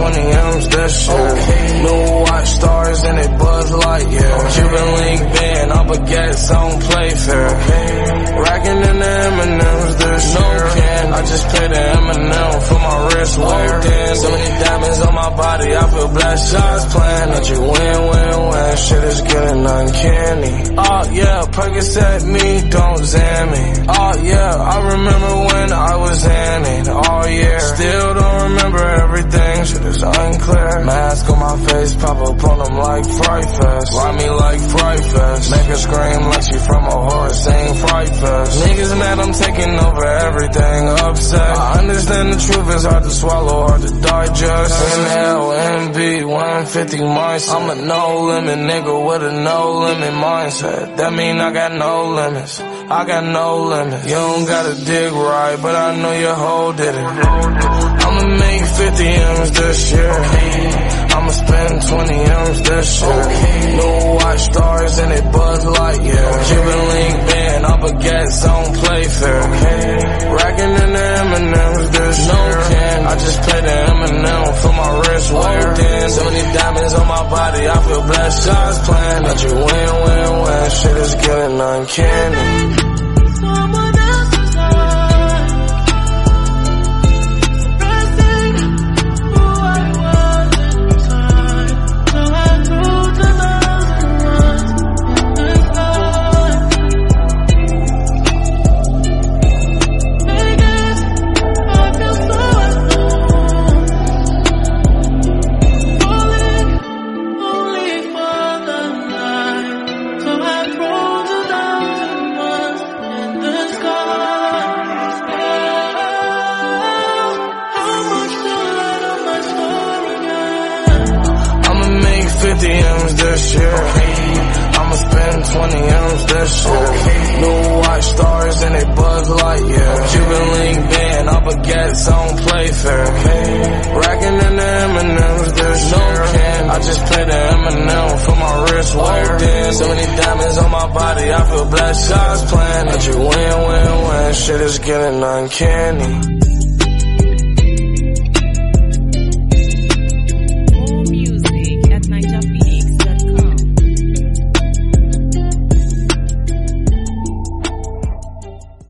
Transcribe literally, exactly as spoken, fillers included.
twenty M's this year. Okay. New watch, stars in it, Buzz Lightyear. Okay. Cuban link band, all baguettes, I don't play fair. Okay. Racking in the M and M's this no year. Can. I just paid the M and M for my wrist wear. Okay. So many diamonds on my body, I feel blessed. Shots playing that you win, win, win. Shit is getting uncanny. Oh yeah, Percocet me, don't zam me. Oh yeah, I remember when I was in it all year. Still don't remember everything, shit is unclear. Mask on my face, pop up on them like Fright Fest. Ride me like Fright Fest. Make her scream like she from a horror scene, Fright Fest. Niggas mad I'm taking over everything, upset. I understand the truth is hard to swallow, hard to digest. Inhale, N B, one fifty mindset. I'm a no limit nigga with a no limit mindset. That mean I got no limits, I got no limits. You don't gotta dig right, but I know your hoe did it. I'ma make fifty M's this year. I'ma spend twenty M's this year. New watch, stars in it, Buzz Lightyear. Cuban link band, all baguettes, I don't play fair. Racking in the M and M's this year. I just paid the M and M for my wrist wear. So many diamonds on my body, I feel blessed. Shots playing that you win, win, win. Shit is getting uncanny. fifty M's this year. I'ma spend twenty M's this year. New watch, stars in it, Buzz Lightyear. Cuban link band, all baguettes, I don't play fair. Racking in the M and M's this year. I just paid the M and M for my wrist wear. So many diamonds on my body, I feel blessed. Shots playing that you win, win, win. Shit is getting uncanny.